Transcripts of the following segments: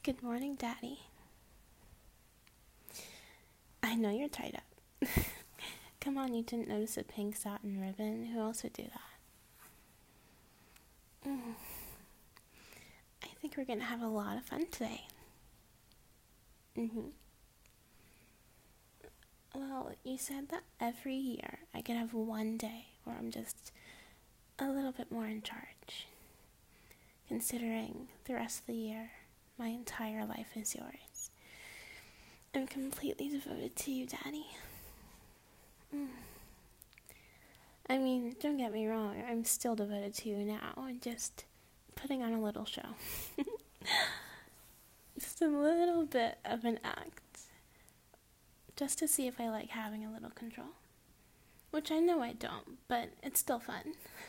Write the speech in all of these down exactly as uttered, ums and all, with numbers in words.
Good morning, Daddy. I know you're tied up. Come on, you didn't notice a pink satin ribbon? Who else would do that? Mm. I think we're gonna have a lot of fun today. Mm-hmm. Well, you said that every year I could have one day where I'm just a little bit more in charge. Considering the rest of the year, my entire life is yours. I'm completely devoted to you, Daddy. Mm. I mean, don't get me wrong, I'm still devoted to you now. I'm just putting on a little show. Just a little bit of an act. Just to see if I like having a little control. Which I know I don't, but it's still fun.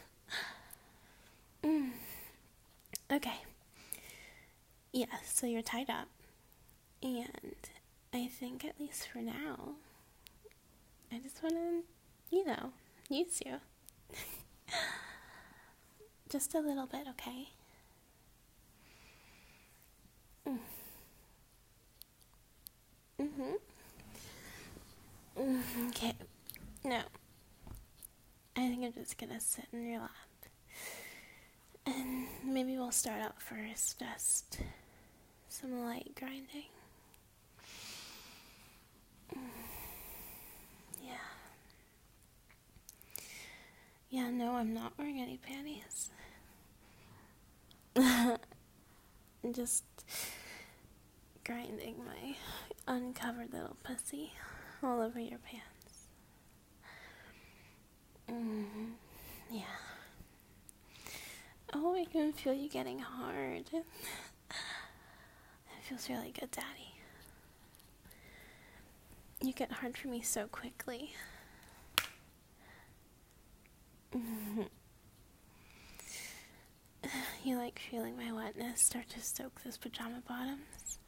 mm. Okay. Yes, yeah, so you're tied up. And I think, at least for now, I just want to, you know, use you. Just a little bit, okay? Mm. Mm-hmm. Mm, okay. No. I think I'm just gonna sit in your lap. And maybe we'll start out first, just some light grinding. Mm. Yeah. Yeah, no, I'm not wearing any panties. I'm just grinding my uncovered little pussy all over your pants. Mm-hmm. Yeah. Oh, I can feel you getting hard. It feels really good, Daddy. You get hard for me so quickly. Mm-hmm. You like feeling my wetness start to soak those pajama bottoms?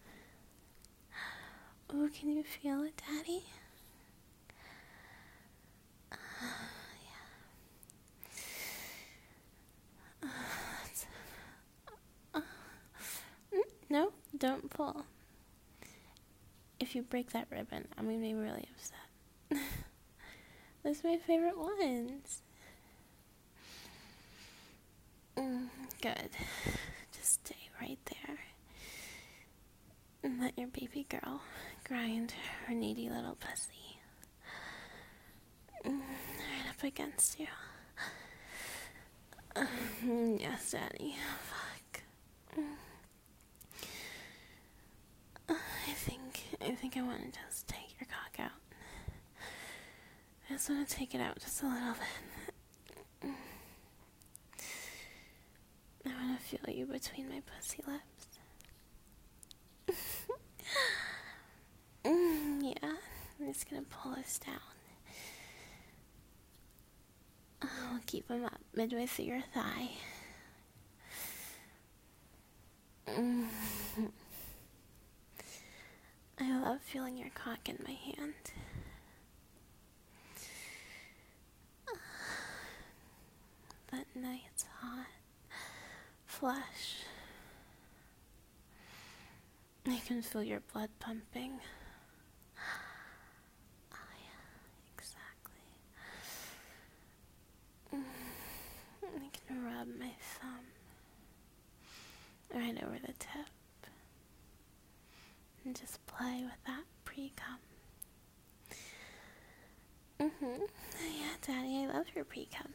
Oh, can you feel it, Daddy? Uh, yeah. Uh, uh, no, don't pull. If you break that ribbon, I'm gonna be really upset. Those are my favorite ones. Mm, good. Just stay right there. And let your baby girl grind her needy little pussy. Mm, right up against you. Mm, yes, Daddy. Fuck. Mm. I think, I think I want to just take your cock out. I just want to take it out just a little bit. I want to feel you between my pussy lips. mm, yeah, I'm just going to pull this down. I'll keep them up midway through your thigh. Mm. I love feeling your cock in my hand. That nice, hot flesh. I can feel your blood pumping. Oh yeah, exactly. Mm. I can rub my thumb right over the tip and just play with that pre-cum. Mm-hmm. Yeah, Daddy, I love your pre-cum.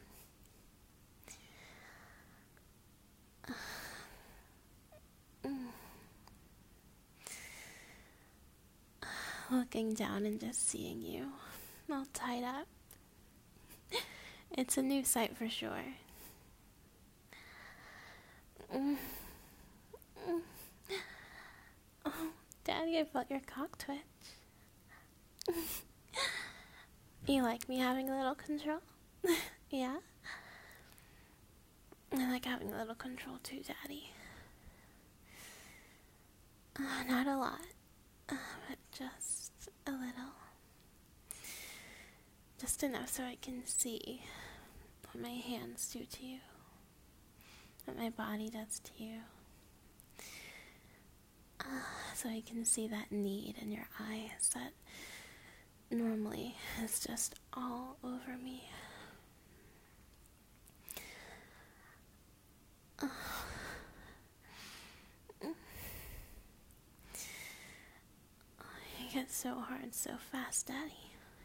Mm. Looking down and just seeing you all tied up. It's a new sight for sure. Mm. Mm. Oh, Daddy, I felt your cock twitch. You like me having a little control? Yeah? I like having a little control too, Daddy. Uh, not a lot, uh, but just a little. Just enough so I can see what my hands do to you, what my body does to you. Uh, so I can see that need in your eyes that normally is just all over me. Oh. It gets so hard so fast, Daddy.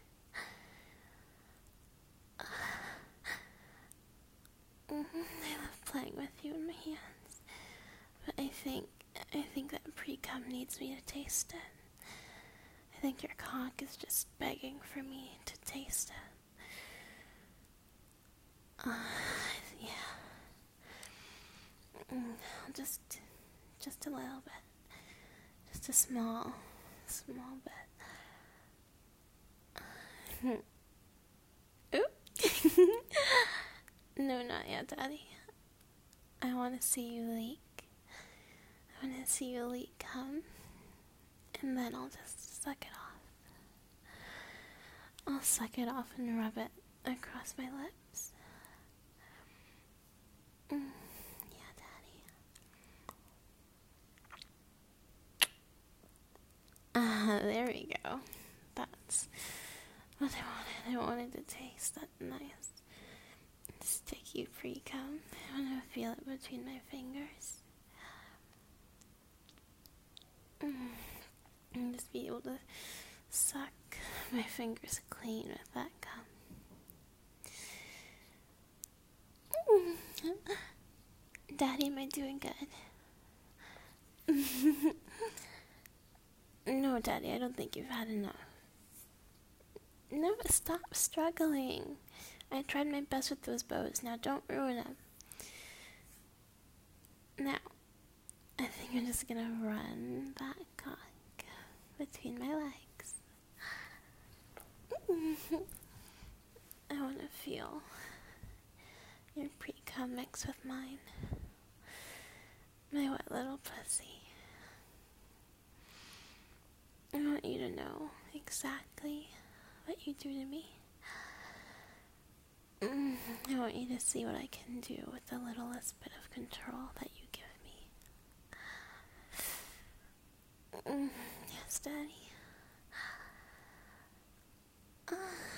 I love playing with you in my hands, but I think I think that pre-cum needs me to taste it. I think your cock is just begging for me to taste it. Uh, yeah. Just, just a little bit. Just a small, small bit. Oop. No, not yet, Daddy. I want to see you leak. I want to see you leak cum. And then I'll just suck it off. I'll suck it off and rub it across my lips. Mm, yeah, Daddy. Ah, uh, there we go. That's what I wanted. I wanted to taste that nice, sticky pre-cum. I want to feel it between my fingers. Mm. And just be able to suck my fingers clean with that cum. Mm. Daddy, am I doing good? No, Daddy, I don't think you've had enough. No, stop struggling. I tried my best with those bows. Now don't ruin them. Now, I think I'm just gonna run that cock between my legs. I want to feel your pre-cum mix with mine. My wet little pussy. I want you to know exactly what you do to me. I want you to see what I can do with the littlest bit of control that you give me. Yes, Daddy. Uh,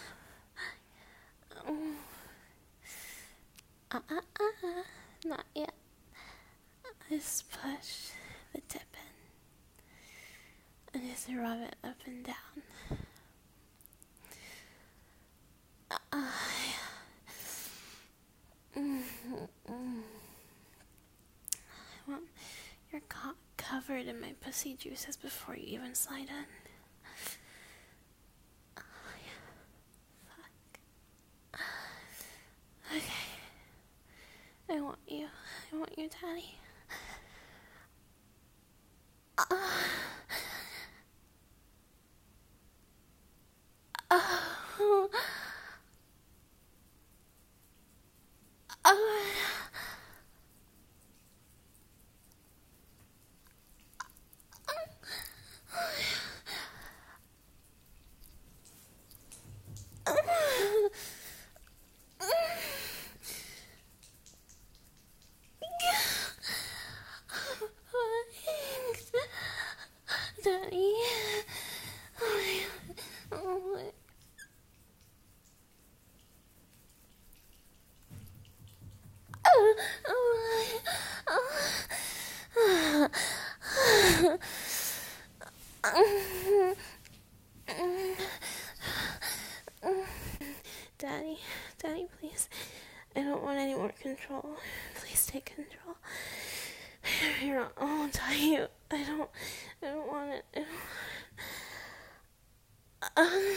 uh, uh, uh, not yet. Just push the tip in and just rub it up and down. Uh, mm, mm. I want your cock covered in my pussy juices before you even slide in. Oh, yeah. Fuck. Okay. I want you. I want you, Daddy. Uh, uh, uh, Daddy. Oh, Daddy, Daddy, please. I don't want any more control. Please take control. Here, I'll tell you. I don't. I don't want it. I don't want it.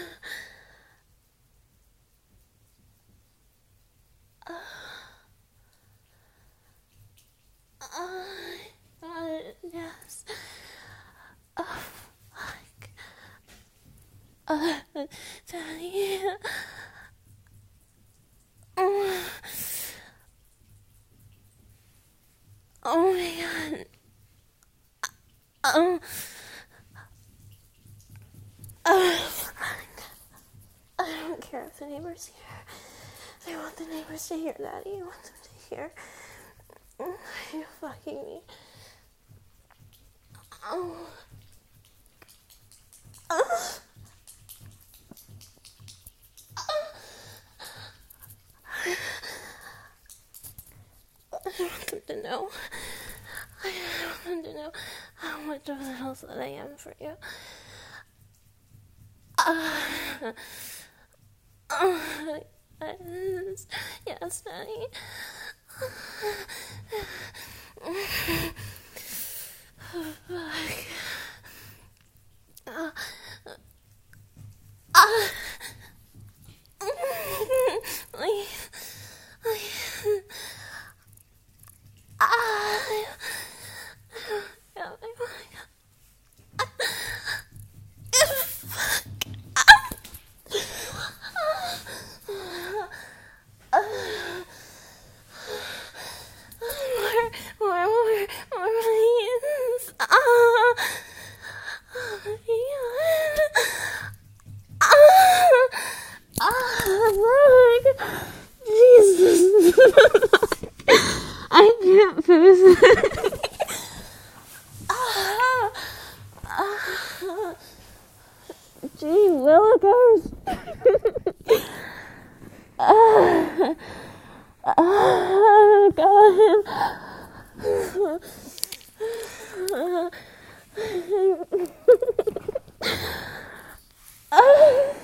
Uh, uh, uh, yes. Oh, fuck. Uh, Daddy. Oh, oh my God. Oh. Oh, fuck. I don't care if the neighbors hear. I want the neighbors to hear, Daddy. I want them to hear. You're fucking me. Oh. Oh. I want them to know. I want them to know how much of a little slut I am for you. Uh, uh, yes, yes, Daddy. Uh, uh, please, please. Ah, yeah, more, more, more, more, please. Ah, ah, ah, look. Jesus. I can't focus. ah, ah, gee willikers. ah, oh, God. ah.